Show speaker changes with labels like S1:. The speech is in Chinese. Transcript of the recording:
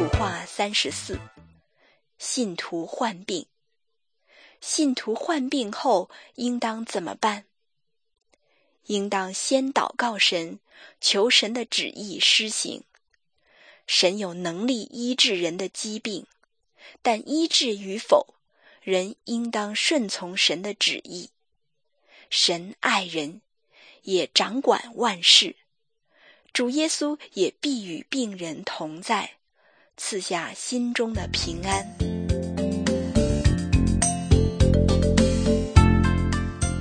S1: 图画34，信徒患病。信徒患病后应当怎么办？应当先祷告神，求神的旨意施行。神有能力医治人的疾病，但医治与否，人应当顺从神的旨意。神爱人，也掌管万事。主耶稣也必与病人同在，赐下心中的平安。